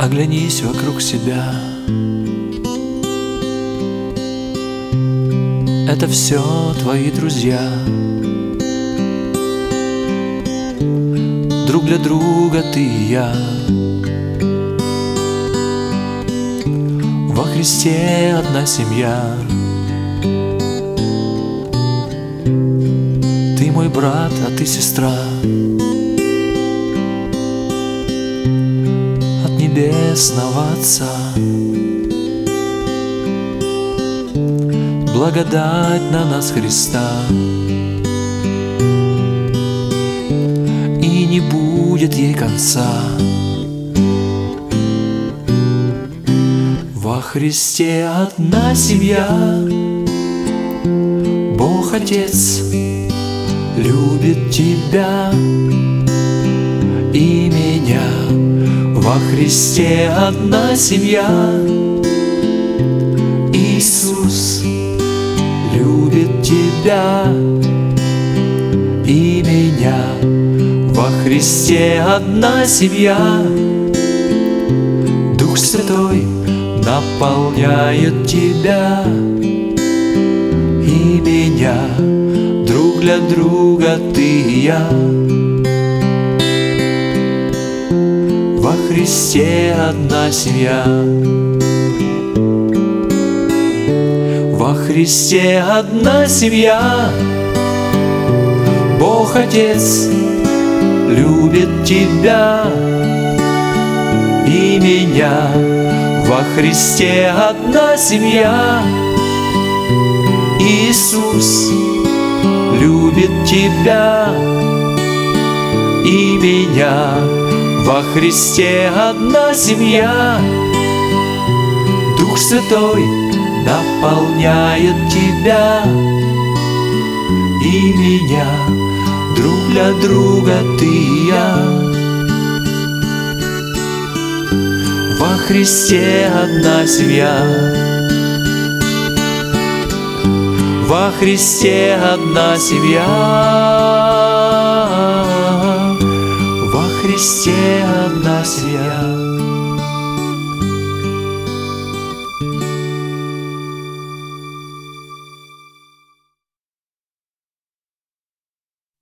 Оглянись вокруг себя. Это все твои друзья. Друг для друга ты и я. Во Христе одна семья. Ты мой брат, а ты сестра. От небесного Отца. Благодать на нас Христа. И не будет ей конца. Во Христе одна семья. Бог Отец любит тебя и меня. Во Христе одна семья. Иисус любит тебя и меня. Во Христе одна семья. Дух Святой наполняет тебя и меня. Друг для друга ты и я. Во Христе одна семья. Во Христе одна семья. Бог Отец любит тебя и меня. Во Христе одна семья. Иисус любит тебя и меня. Во Христе одна семья. Дух Святой наполняет тебя и меня. Друг для друга ты и я. Во Христе одна семья. Во Христе одна семья. Во Христе одна семья.